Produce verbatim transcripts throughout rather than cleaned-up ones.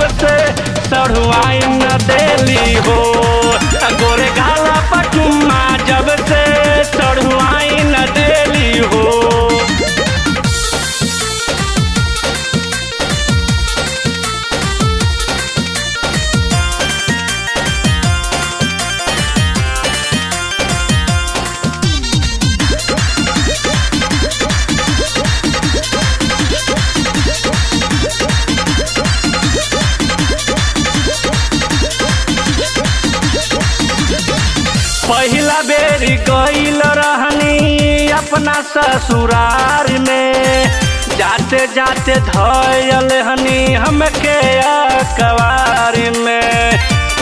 से सढ़ुआई न देली हो। गोरे गाला पचुम्मा जब से सढ़ुआई न देली हो। पहिला बेरी गईल रहनी अपना ससुरार में, जाते जाते धयल हनी हमके अकबार में।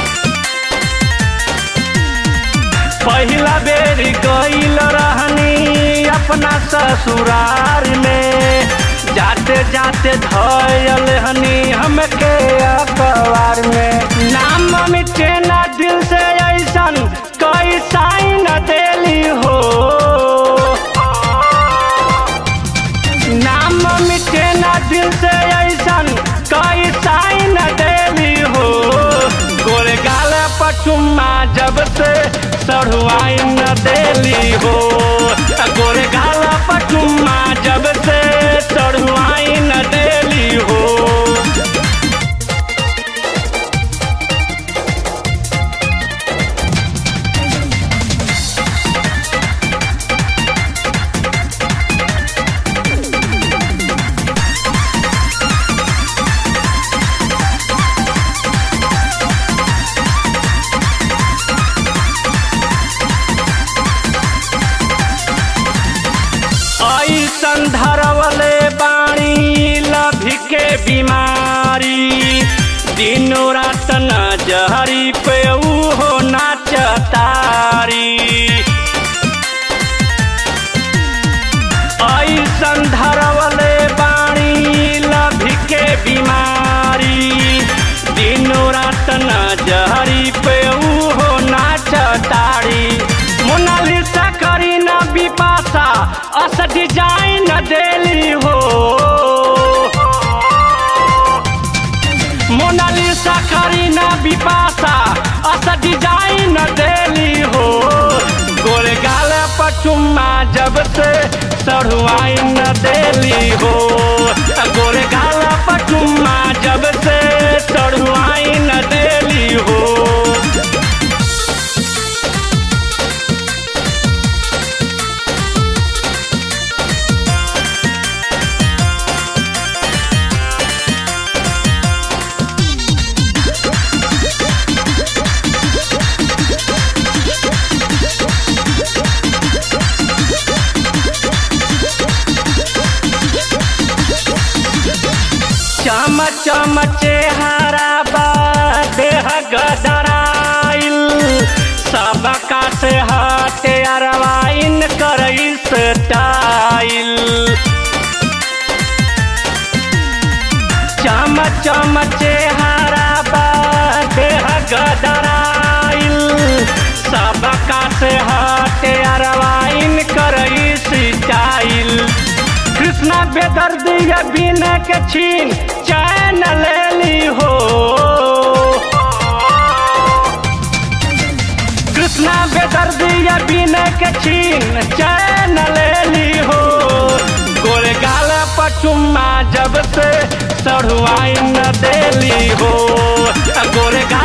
पहिला बेरी गईल रहनी अपना ससुरार में, जाते जाते धयल हनी हमके अकबार में। नाम मिटे ना दिल से ऐसन कोई साइन देली हो। नाम मिटे ना दिल से ऐसन कोई साइन देली हो। गोरे गाल पचुम्मा जब से सढ़ुआई न देली हो। गोरे गाल पचुम्मा जब से सढ़ुआई न देली हो। ऐसन धरवले बाणी लभी के बीमारी, दिनों रात नजहरी पे हो नाचतारी। ऐसन धरवले बाणी लभी के बीमारी, दिनों रात नजहरी पे हो नाचतारी। मोनालिसा करीना बिपाशा अस डिजाइन देली हो। मोनालिसा करीना बिपाशा अस डिजाइन देली हो। गोरे गाल पचुम्मा जब से सढ़ुआई न देली हो। गोरे गाल पचुम्मा जब से सढ़ुआई न देली हो। चम चम चेहरा बा देह गदराइल, सबका से हटे अरवाइन करई स्टाइल। चम चम चेहरा बा देह गदराइल, सबका से हटे अरवाइन करई स्टाइल। कृष्णा बेदर्दिया बिना के छीन चैन लेली हो। कृष्णा बेदर्दिया बिना के छीन चैन लेली हो। गोरे गाल पचुम्मा जब से सढ़ुआई न देली हो। गोरे गाल